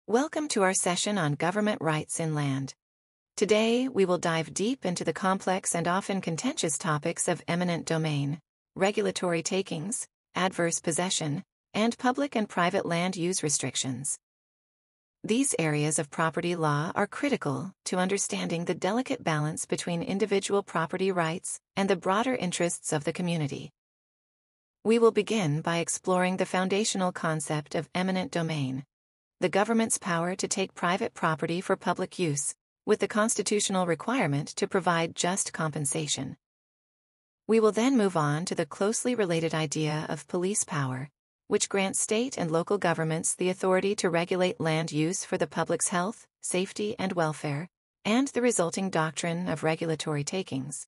Welcome to our session on government rights in land. Today, we will dive deep into the complex and often contentious topics of eminent domain, regulatory takings, adverse possession, and public and private land use restrictions. These areas of property law are critical to understanding the delicate balance between individual property rights and the broader interests of the community. We will begin by exploring the foundational concept of eminent domain, the government's power to take private property for public use, with the constitutional requirement to provide just compensation. We will then move on to the closely related idea of police power, which grants state and local governments the authority to regulate land use for the public's health, safety, and welfare, and the resulting doctrine of regulatory takings.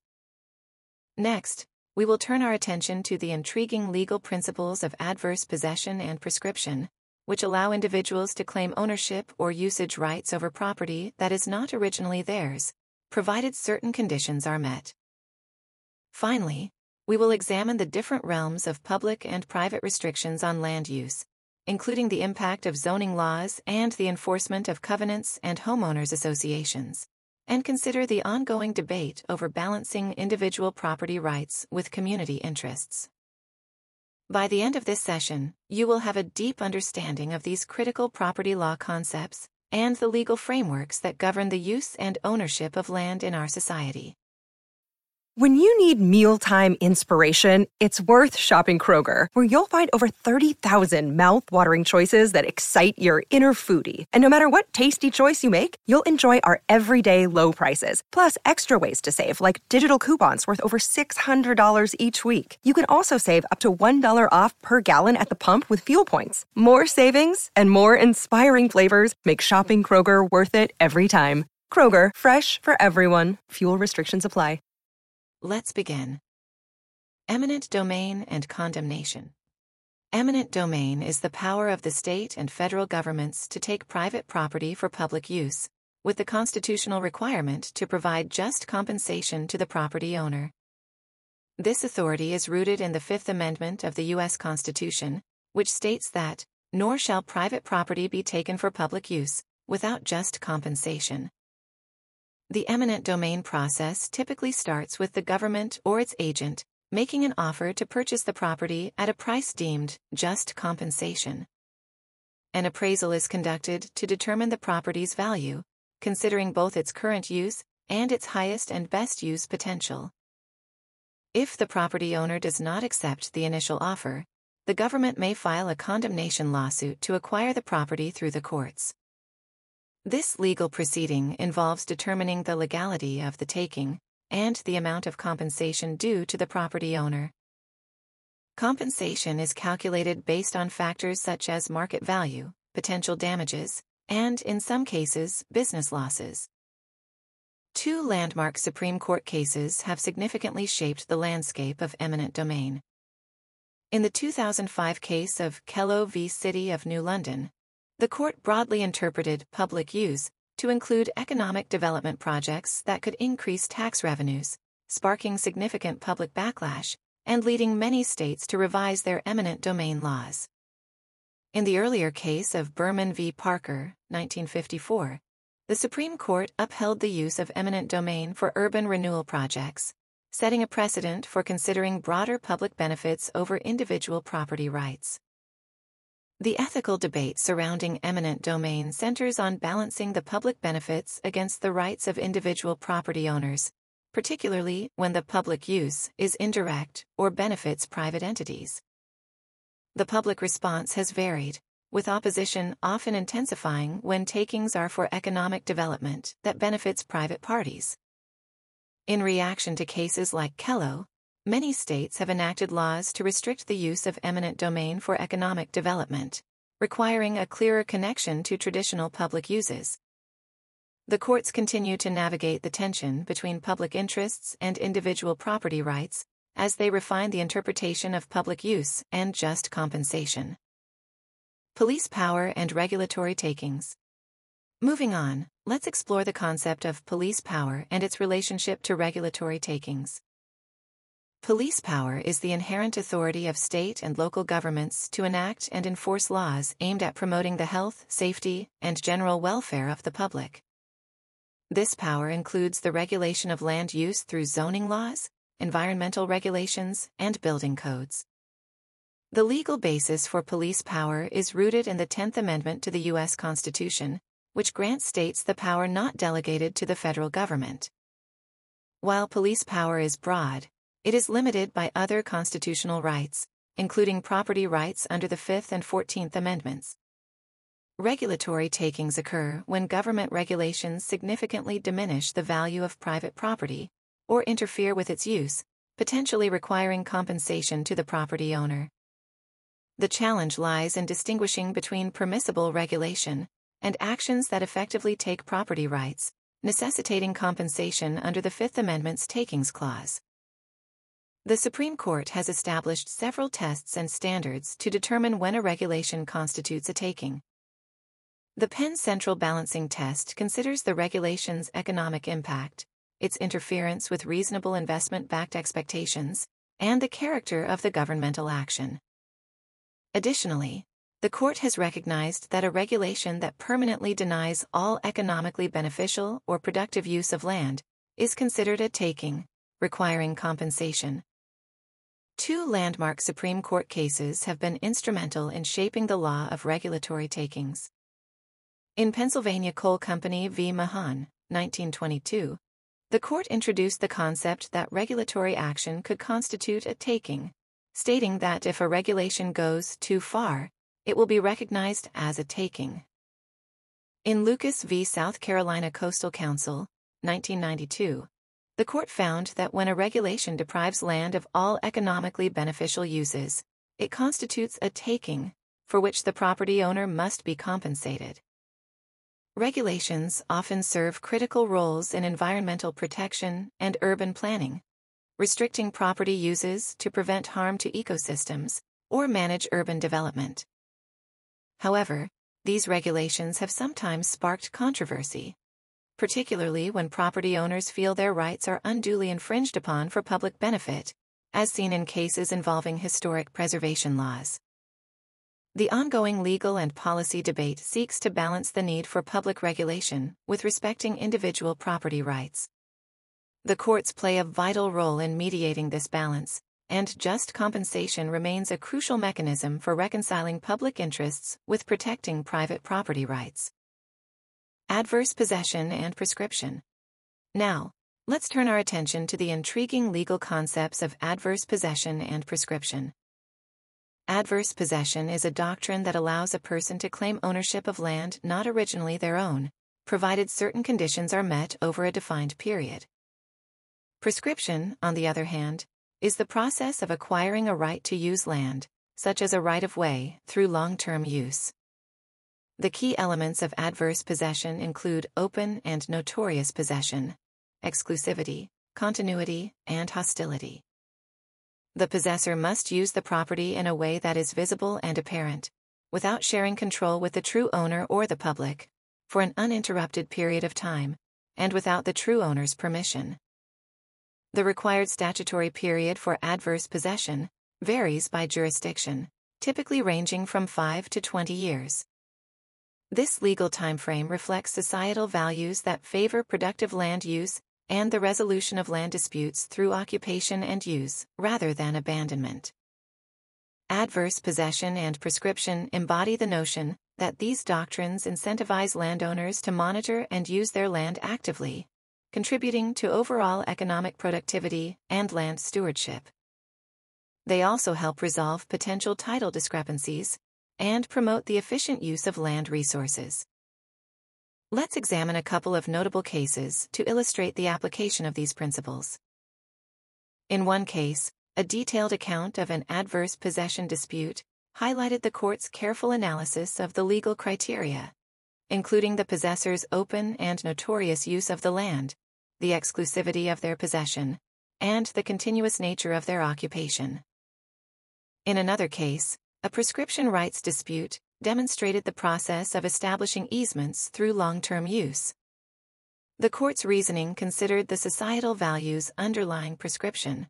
Next, we will turn our attention to the intriguing legal principles of adverse possession and prescription, which allow individuals to claim ownership or usage rights over property that is not originally theirs, provided certain conditions are met. Finally, we will examine the different realms of public and private restrictions on land use, including the impact of zoning laws and the enforcement of covenants and homeowners associations, and consider the ongoing debate over balancing individual property rights with community interests. By the end of this session, you will have a deep understanding of these critical property law concepts and the legal frameworks that govern the use and ownership of land in our society. When you need mealtime inspiration, it's worth shopping Kroger, where you'll find over 30,000 mouth-watering choices that excite your inner foodie. And no matter what tasty choice you make, you'll enjoy our everyday low prices, plus extra ways to save, like digital coupons worth over $600 each week. You can also save up to $1 off per gallon at the pump with fuel points. More savings and more inspiring flavors make shopping Kroger worth it every time. Kroger, fresh for everyone. Fuel restrictions apply. Let's begin. Eminent domain and condemnation. Eminent domain is the power of the state and federal governments to take private property for public use, with the constitutional requirement to provide just compensation to the property owner. This authority is rooted in the Fifth Amendment of the U.S. Constitution, which states that, "Nor shall private property be taken for public use, without just compensation." The eminent domain process typically starts with the government or its agent making an offer to purchase the property at a price deemed just compensation. An appraisal is conducted to determine the property's value, considering both its current use and its highest and best use potential. If the property owner does not accept the initial offer, the government may file a condemnation lawsuit to acquire the property through the courts. This legal proceeding involves determining the legality of the taking and the amount of compensation due to the property owner. Compensation is calculated based on factors such as market value, potential damages, and, in some cases, business losses. Two landmark Supreme Court cases have significantly shaped the landscape of eminent domain. In the 2005 case of Kello v. City of New London, the court broadly interpreted public use to include economic development projects that could increase tax revenues, sparking significant public backlash and leading many states to revise their eminent domain laws. In the earlier case of Berman v. Parker, 1954, the Supreme Court upheld the use of eminent domain for urban renewal projects, setting a precedent for considering broader public benefits over individual property rights. The ethical debate surrounding eminent domain centers on balancing the public benefits against the rights of individual property owners, particularly when the public use is indirect or benefits private entities. The public response has varied, with opposition often intensifying when takings are for economic development that benefits private parties. In reaction to cases like Kello, many states have enacted laws to restrict the use of eminent domain for economic development, requiring a clearer connection to traditional public uses. The courts continue to navigate the tension between public interests and individual property rights as they refine the interpretation of public use and just compensation. Police power and regulatory takings. Moving on, let's explore the concept of police power and its relationship to regulatory takings. Police power is the inherent authority of state and local governments to enact and enforce laws aimed at promoting the health, safety, and general welfare of the public. This power includes the regulation of land use through zoning laws, environmental regulations, and building codes. The legal basis for police power is rooted in the 10th Amendment to the U.S. Constitution, which grants states the power not delegated to the federal government. While police power is broad, it is limited by other constitutional rights, including property rights under the 5th and 14th Amendments. Regulatory takings occur when government regulations significantly diminish the value of private property or interfere with its use, potentially requiring compensation to the property owner. The challenge lies in distinguishing between permissible regulation and actions that effectively take property rights, necessitating compensation under the Fifth Amendment's Takings Clause. The Supreme Court has established several tests and standards to determine when a regulation constitutes a taking. The Penn Central Balancing Test considers the regulation's economic impact, its interference with reasonable investment-backed expectations, and the character of the governmental action. Additionally, the court has recognized that a regulation that permanently denies all economically beneficial or productive use of land is considered a taking, requiring compensation. Two landmark Supreme Court cases have been instrumental in shaping the law of regulatory takings. In Pennsylvania Coal Company v. Mahon, 1922, the court introduced the concept that regulatory action could constitute a taking, stating that if a regulation goes too far, it will be recognized as a taking. In Lucas v. South Carolina Coastal Council, 1992, the court found that when a regulation deprives land of all economically beneficial uses, it constitutes a taking, for which the property owner must be compensated. Regulations often serve critical roles in environmental protection and urban planning, restricting property uses to prevent harm to ecosystems or manage urban development. However, these regulations have sometimes sparked controversy, particularly when property owners feel their rights are unduly infringed upon for public benefit, as seen in cases involving historic preservation laws. The ongoing legal and policy debate seeks to balance the need for public regulation with respecting individual property rights. The courts play a vital role in mediating this balance, and just compensation remains a crucial mechanism for reconciling public interests with protecting private property rights. Adverse possession and prescription. Now, let's turn our attention to the intriguing legal concepts of adverse possession and prescription. Adverse possession is a doctrine that allows a person to claim ownership of land not originally their own, provided certain conditions are met over a defined period. Prescription, on the other hand, is the process of acquiring a right to use land, such as a right-of-way, through long-term use. The key elements of adverse possession include open and notorious possession, exclusivity, continuity, and hostility. The possessor must use the property in a way that is visible and apparent, without sharing control with the true owner or the public, for an uninterrupted period of time, and without the true owner's permission. The required statutory period for adverse possession varies by jurisdiction, typically ranging from 5 to 20 years. This legal timeframe reflects societal values that favor productive land use and the resolution of land disputes through occupation and use, rather than abandonment. Adverse possession and prescription embody the notion that these doctrines incentivize landowners to monitor and use their land actively, contributing to overall economic productivity and land stewardship. They also help resolve potential title discrepancies and promote the efficient use of land resources. Let's examine a couple of notable cases to illustrate the application of these principles. In one case, a detailed account of an adverse possession dispute highlighted the court's careful analysis of the legal criteria, including the possessor's open and notorious use of the land, the exclusivity of their possession, and the continuous nature of their occupation. In another case, a prescription rights dispute demonstrated the process of establishing easements through long-term use. The court's reasoning considered the societal values underlying prescription,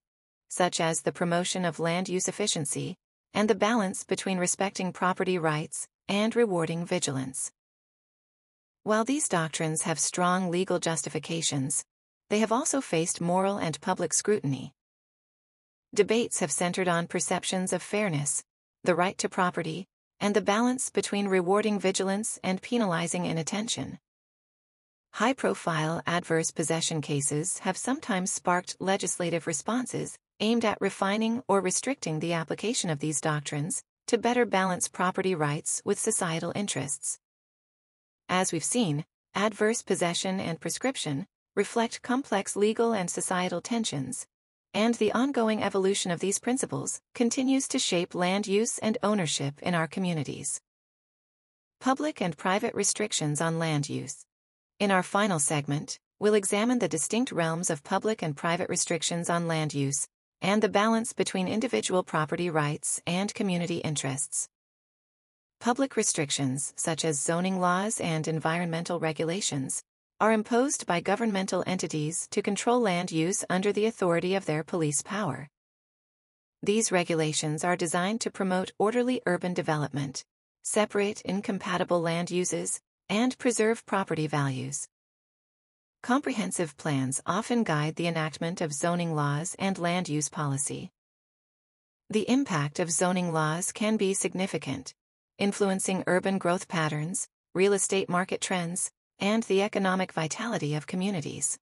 such as the promotion of land use efficiency and the balance between respecting property rights and rewarding vigilance. While these doctrines have strong legal justifications, they have also faced moral and public scrutiny. Debates have centered on perceptions of fairness, the right to property, and the balance between rewarding vigilance and penalizing inattention. High-profile adverse possession cases have sometimes sparked legislative responses aimed at refining or restricting the application of these doctrines to better balance property rights with societal interests. As we've seen, adverse possession and prescription reflect complex legal and societal tensions, and the ongoing evolution of these principles continues to shape land use and ownership in our communities. Public and private restrictions on land use. In our final segment, we'll examine the distinct realms of public and private restrictions on land use and the balance between individual property rights and community interests. Public restrictions, such as zoning laws and environmental regulations, are imposed by governmental entities to control land use under the authority of their police power. These regulations are designed to promote orderly urban development, separate incompatible land uses, and preserve property values. Comprehensive plans often guide the enactment of zoning laws and land use policy. The impact of zoning laws can be significant, influencing urban growth patterns, real estate market trends, and the economic vitality of communities.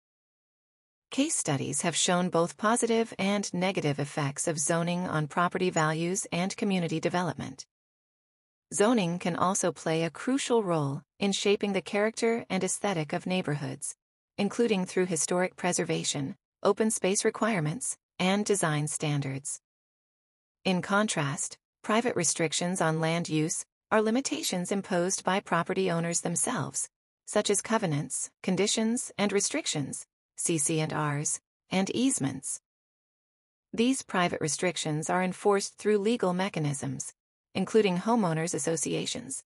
Case studies have shown both positive and negative effects of zoning on property values and community development. Zoning can also play a crucial role in shaping the character and aesthetic of neighborhoods, including through historic preservation, open space requirements, and design standards. In contrast, private restrictions on land use are limitations imposed by property owners themselves, such as covenants, conditions, and restrictions, CC&Rs, and easements. These private restrictions are enforced through legal mechanisms, including homeowners associations,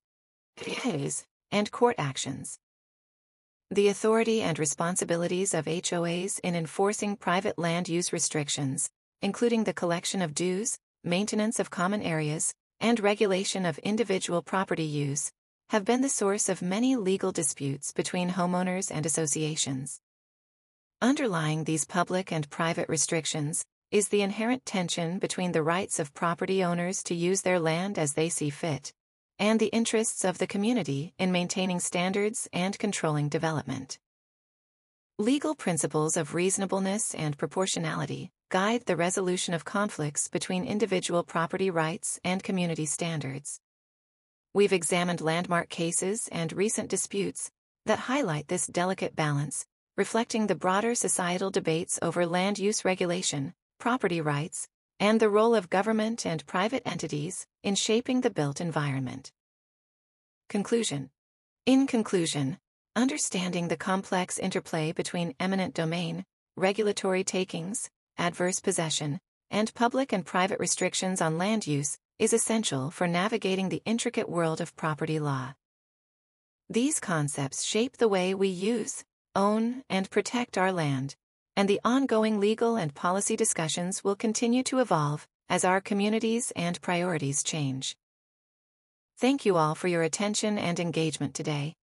and court actions. The authority and responsibilities of HOAs in enforcing private land use restrictions, including the collection of dues, maintenance of common areas, and regulation of individual property use, have been the source of many legal disputes between homeowners and associations. Underlying these public and private restrictions is the inherent tension between the rights of property owners to use their land as they see fit, and the interests of the community in maintaining standards and controlling development. Legal principles of reasonableness and proportionality guide the resolution of conflicts between individual property rights and community standards. We've examined landmark cases and recent disputes that highlight this delicate balance, reflecting the broader societal debates over land use regulation, property rights, and the role of government and private entities in shaping the built environment. Conclusion. In conclusion, understanding the complex interplay between eminent domain, regulatory takings, adverse possession, and public and private restrictions on land use is essential for navigating the intricate world of property law. These concepts shape the way we use, own, and protect our land, and the ongoing legal and policy discussions will continue to evolve as our communities and priorities change. Thank you all for your attention and engagement today.